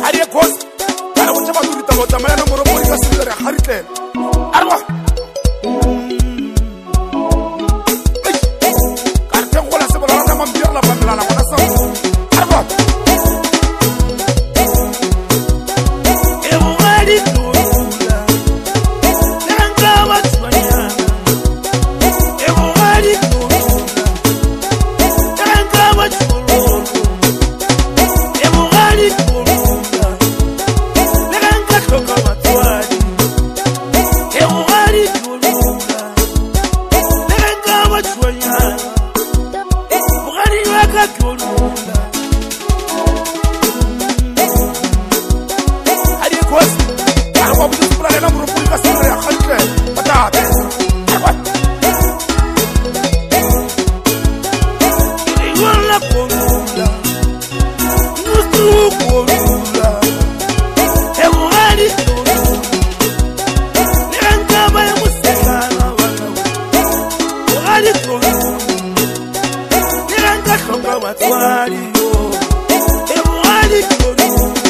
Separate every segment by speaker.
Speaker 1: Hadi kos. Kana ucha maduri talo tamana na moro mori kasindare harite. Arwa. Karte kola se bala na mambiar la bandala na masa. Arwa.
Speaker 2: Evo hadi tula. Nanga watwanya. Evo hadi tula. Nanga watwolo. Evo hadi tula. Nanga toka watwadi. Evo hadi tula. Nanga watwanya. Buhari waka tula.
Speaker 1: Hadi kos. Kana wabu tsura na moro mori kasindare harite. Pata. Arwa.
Speaker 2: Wala komula. Nusu komula. Evo hadi tula. Nanga baya musengana wana. Hadi tula. Nanga toka watwali yo. Evo hadi tula.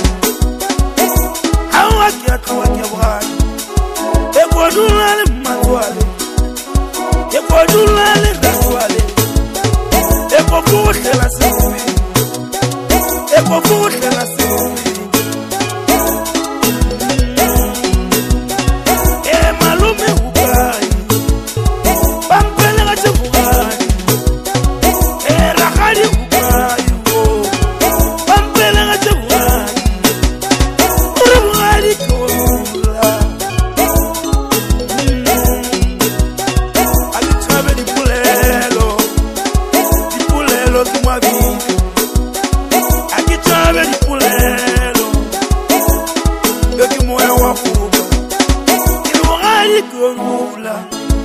Speaker 2: Hawa kia bwani. Evo dulale matwale. Evo dulale ratwale. Evo fuhle la sebi. Evo fuhle la sebi. Malume ugai. Pampele gache ugai. Rahadi ugai. Pampele gache ugai. Uruhadi kola. Alichabe di pulelo. Di pulelo kimwabi. Akichabe di pulelo. Yoki moyo wafuba. Iruhadi kola.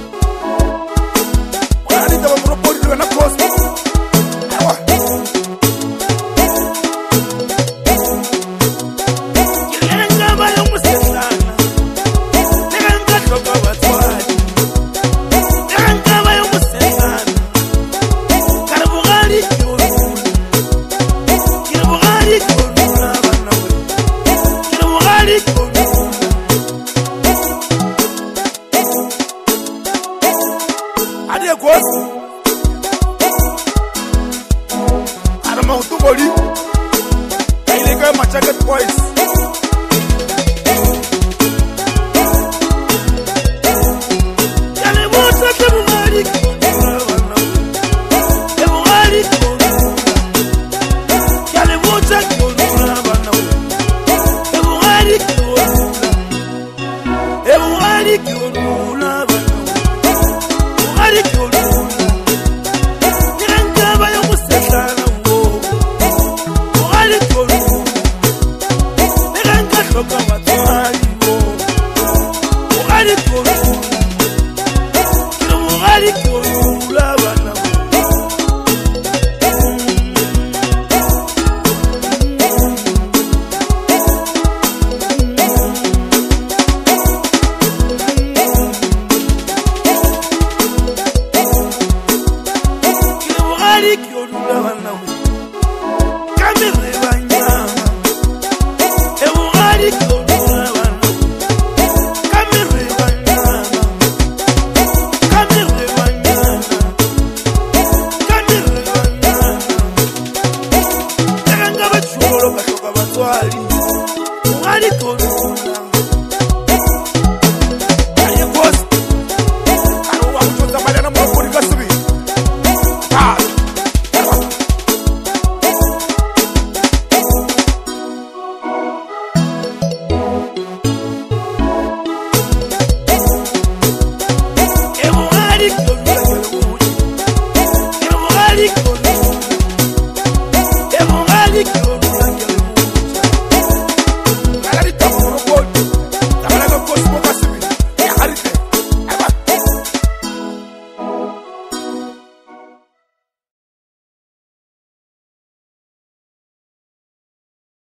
Speaker 1: Hadi taba moro mori na kos. Arwa.
Speaker 2: Nanga baya musengana. Nanga toka watwadi. Nanga baya musengana. Karabugari kiolula. Kirabugari kiolula bana we. Kirabugari kiolula.
Speaker 1: Hadi kos. Kana mautu boli. Kaile ka machaka boys.
Speaker 2: Yale bota kirabugari kiolula bana we. Kirabugari kiolula. Yale bota kiolula bana we. Kirabugari kiolula. Kirabugari kiolula bana we. Kirabugari kiolula. Nanga baya musengana wo. Kirabugari kiolula. Nanga toka watwali wo. Kirabugari kiolula. Kirabugari kiolula bana we. Kirabugari kiolula bana we. Kamere banyama. Kirabugari kiolula bana we. Kamere banyama. Kamere banyama. Kamere banyama. Nanga bacholo katoka batwali. Kirabugari kiolula.